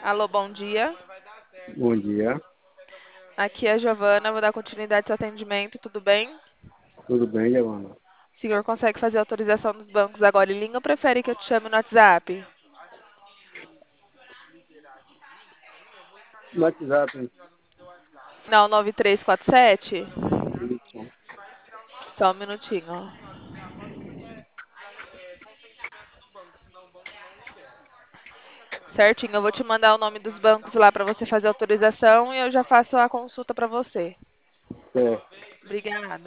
Alô, bom dia. Bom dia, Aqui é a Giovana, vou dar continuidade ao seu atendimento, tudo bem? tudo bem, Giovana? O senhor consegue fazer a autorização dos bancos agora em linha ou prefere que eu te chame no WhatsApp? No WhatsApp, Final 9347? isso. Só um minutinho, ó. Certinho, eu vou te mandar o nome dos bancos lá para você fazer a autorização e eu já faço a consulta para você. É. Obrigada.